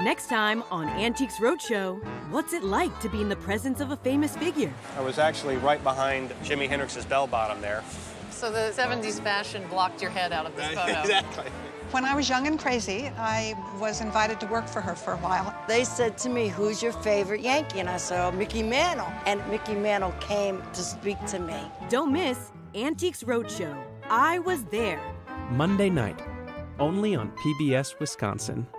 Next time on Antiques Roadshow, what's it like to be in the presence of a famous figure? I was actually right behind Jimi Hendrix's bell bottom there. So the 70s fashion blocked your head out of this photo. Exactly. When I was young and crazy, I was invited to work for her for a while. They said to me, "Who's your favorite Yankee?" And I said, "Oh, Mickey Mantle." And Mickey Mantle came to speak to me. Don't miss Antiques Roadshow. I Was There. Monday night, only on PBS Wisconsin.